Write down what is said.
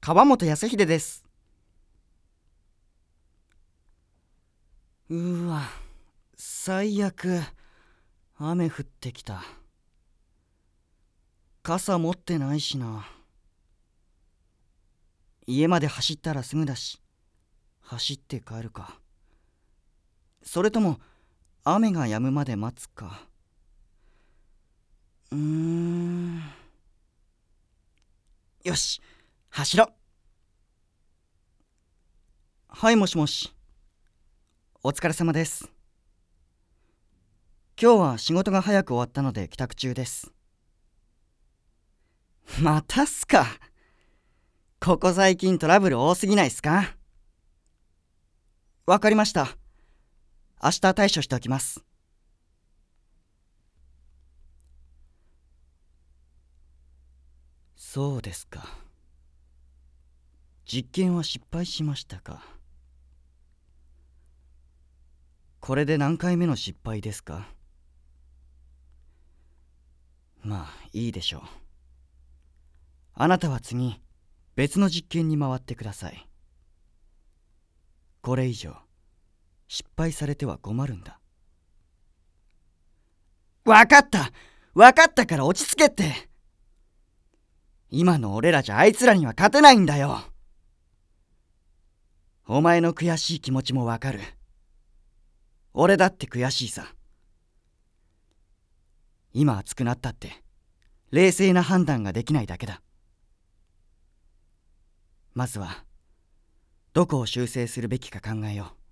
川本康秀です。うわ、最悪。雨降ってきた。傘持ってないしな。家まで走ったらすぐだし、走って帰るか。それとも雨が止むまで待つか。よし、走ろう。はい、もしもし。お疲れ様です。今日は仕事が早く終わったので帰宅中です。またっすか。ここ最近トラブル多すぎないっすか？わかりました。明日対処しておきます。そうですか。実験は失敗しましたか。これで何回目の失敗ですか？まあいいでしょう。あなたは次、別の実験に回ってください。これ以上失敗されては困るんだ。わかったから落ち着けって。今の俺らじゃあいつらには勝てないんだよ。お前の悔しい気持ちもわかる。俺だって悔しいさ。今熱くなったって冷静な判断ができないだけだ。まずはどこを修正するべきか考えよう。